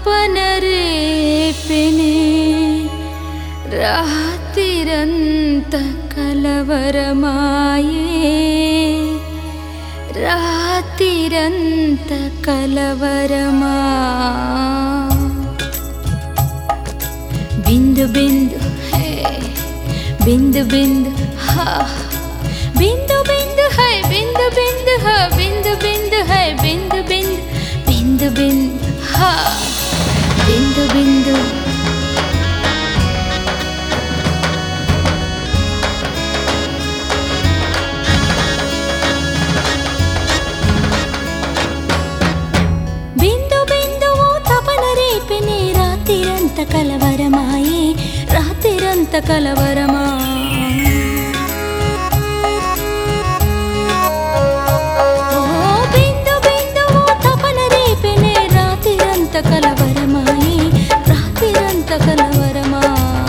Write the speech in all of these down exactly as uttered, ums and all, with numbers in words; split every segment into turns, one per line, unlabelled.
తపన రేపెనే రాత్రిరంత కలవరమాయే రాత్రిరంత కలవరమా బిందు బిందు హే బిందు బిందు హా బిందు బిందు హై బిందు బిందు హా బిందు బిందు హై బిందు బిందు బిందు బిందు హా బిందు బిందు బిందు బిందువు తపన రేపెనే రాత్రిరంత కలవరమాయే రాత్రిరంత కలవరమా కలవరమాయే రాత్రిరంత కలవరమా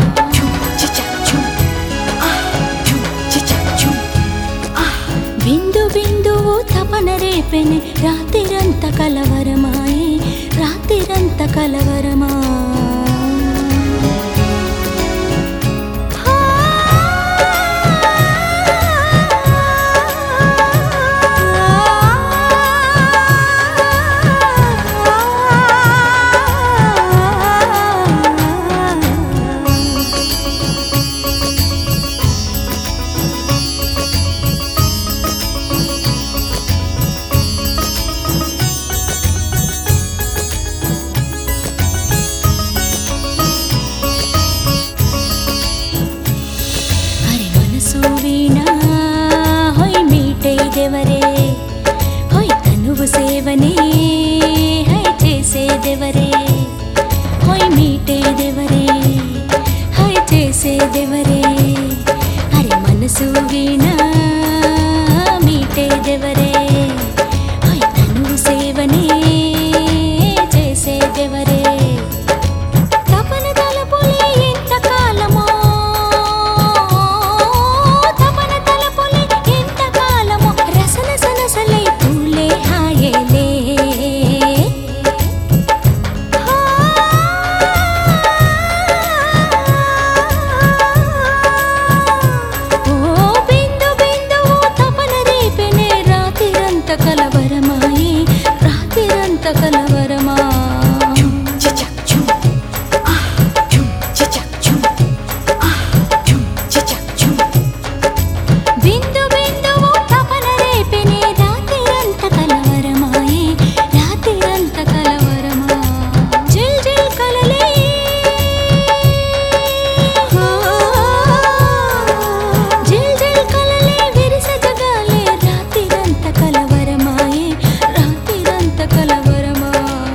బిందు బిందువు తపన రేపెనే రాత్రిరంత కలవరమాయే రాత్రిరంత కలవరమా దేవరే హోయ్ తనువు సేవనే హై చేసేదెవరే హోయ్ మీటేదెవరే హై చేసేదెవరే అరే మనసు వీణా మీటేదెవరే హోయ్ తనువు సేవనే చేసేదెవరే తపన తలపులే ఎంతకాలమో కలవరమాయే రాత్రిరంత కలవరమా బిందు బిందువు తపన రేపెనే రాత్రిరంత కలవరమాయే రాత్రిరంత కలవరమా జిల్ జిల్ కలలే జిల్ జిల్ కలలే విరిస జగాలే రాత్రిరంత కలవరమా కలవరమా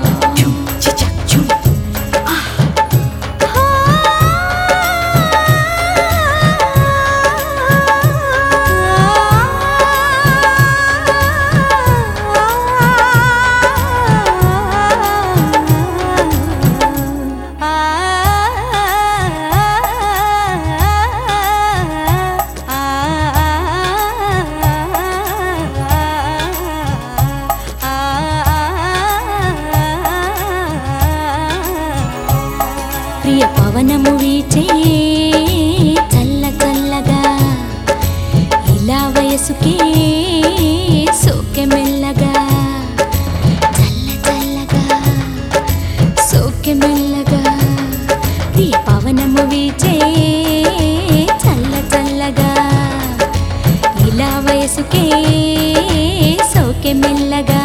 ప్రియ పవనము వీచే చల్ల చల్లగా ఇలా వయసుకే సోకె మెల్లగా చల్ల చల్లగా సోకె మెల్లగా ప్రియ పవనము వీచే చల్ల చల్లగా ఇలా వయసుకే సోకె మెల్లగా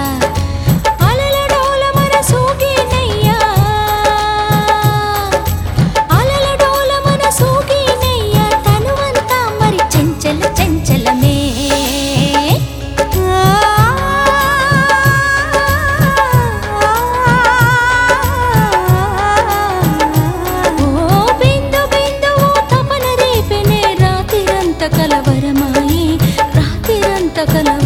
చంచలమే ఓ బిందు బిందువు తపన రేపెనే రాత్రిరంత కలవరమాయే రాత్రిరంత కల